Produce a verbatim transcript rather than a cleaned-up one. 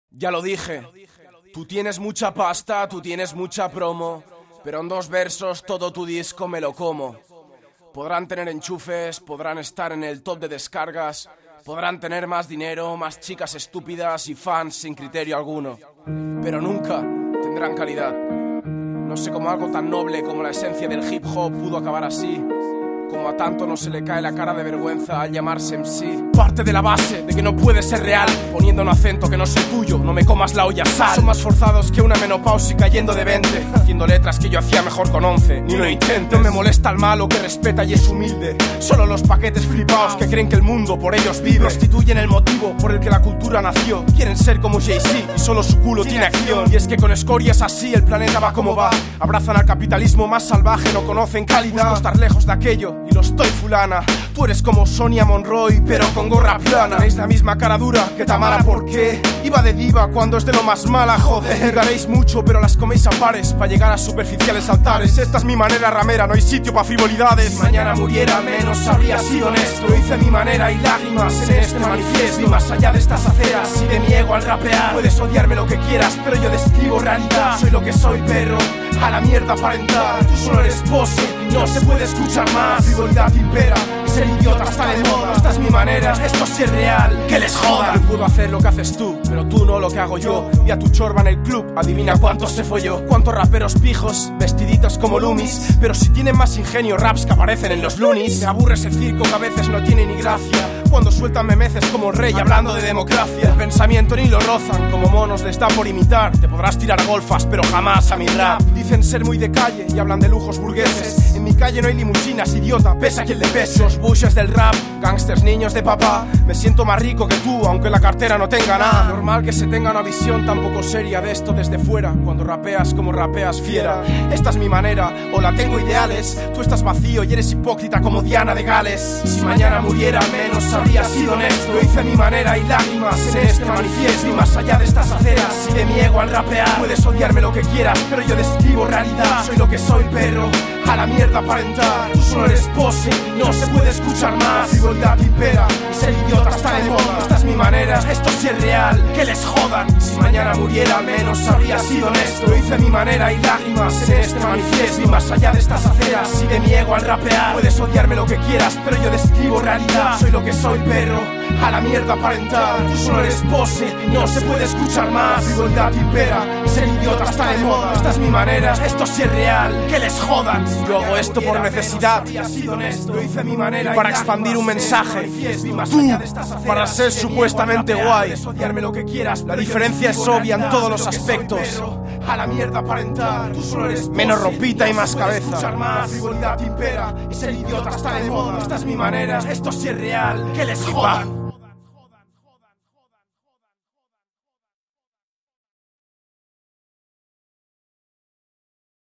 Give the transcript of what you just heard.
Ya lo dije, tú tienes mucha pasta, tú tienes mucha promo, pero en dos versos todo tu disco me lo como. Podrán tener enchufes, podrán estar en el top de descargas, podrán tener más dinero, más chicas estúpidas y fans sin criterio alguno, pero nunca tendrán calidad. No sé cómo algo tan noble como la esencia del hip hop pudo acabar así, como a tanto no se le cae la cara de vergüenza al llamarse M C. Parte de la base de que no puede ser real, poniendo un acento que no soy tuyo, no me comas la olla sal. Son más forzados que una menopausia cayendo de veinte, haciendo letras que yo hacía mejor con once. Ni lo intento, no me molesta el malo que respeta y es humilde. Solo los paquetes flipados que creen que el mundo por ellos vive prostituyen el motivo por el que la cultura nació. Quieren ser como Jay-Z y solo su culo tiene acción. Y es que con escorias así el planeta va como va. Abrazan al capitalismo más salvaje, no conocen calidad. Busco estar lejos de aquello y lo estoy fulana. Tú eres como Sonia Monroy pero con gorra plana. Tenéis la misma cara dura que Tamara, ¿por qué? Iba de diva cuando es de lo más mala, joder. Ganéis mucho pero las coméis a pares para llegar a superficiales altares. Esta es mi manera ramera, no hay sitio para frivolidades. Si mañana muriera menos habría sido honesto. Lo hice a mi manera y lágrimas en este manifiesto. Y más allá de estas aceras y de mi ego al rapear, puedes odiarme lo que quieras pero yo describo realidad. Soy lo que soy, perro, a la mierda aparentar. Tú solo eres pose y no se puede escuchar más. Frivolidad impera y ser idiota está de moda. Esta es mi manera, esto sí es real, que les joda. Yo puedo hacer lo que haces tú, pero tú no lo que hago yo. Vi a tu chorba en el club, adivina cuánto se folló. Cuántos raperos pijos, vestiditos como Loomis, pero si tienen más ingenio raps que aparecen en los Loonies. Me aburre ese circo que a veces no tiene ni gracia, cuando sueltan memeces como el rey hablando de democracia. El pensamiento ni lo rozan, como monos les da por imitar. Te podrás tirar golfas, pero jamás a mi rap. Dicen ser muy de calle y hablan de lujos burgueses. En mi calle no hay limusinas, idiota, pesa quien le pese. Los bushes del rap, gangsters niños de papá. Me siento más rico que tú, aunque la cartera no tenga nada. Normal que se tenga una visión tan poco seria de esto desde fuera, cuando rapeas como rapeas fiera. Esta es mi manera, o la tengo ideales. Tú estás vacío y eres hipócrita como Diana de Gales. Si mañana muriera menos habría sido honesto. Lo hice a mi manera y lágrimas en este manifiesto. Y más allá de estas aceras y de mi ego al rapear, puedes odiarme lo que quieras pero yo describo realidad. Soy lo que soy, perro, a la mierda aparentar. Tú solo eres pose y no se puede escuchar más. Frivolidad impera y ser idiota está de moda. Esta es mi manera, esto sí es real, que les jodan. Si mañana muriera menos habría sido honesto. Lo hice a mi manera y lágrimas en este manifiesto. Y más allá de estas aceras y de mi ego al rapear, puedes odiarme lo que quieras pero yo describo realidad. Soy lo que soy, perro, a la mierda aparentar. Tú solo eres pose y no se puede escuchar más. Frivolidad impera y ser idiota está de moda. Esta es mi manera, esto sí es real, que les jodan. Yo hago esto por necesidad y para expandir un mensaje. Tú, para ser supuestamente guay. La diferencia es obvia en todos los aspectos. Menos ropita y más cabeza. La frivolidad impera y ser idiota está de moda. Esta es mi manera, esto sí es real, que les jodan.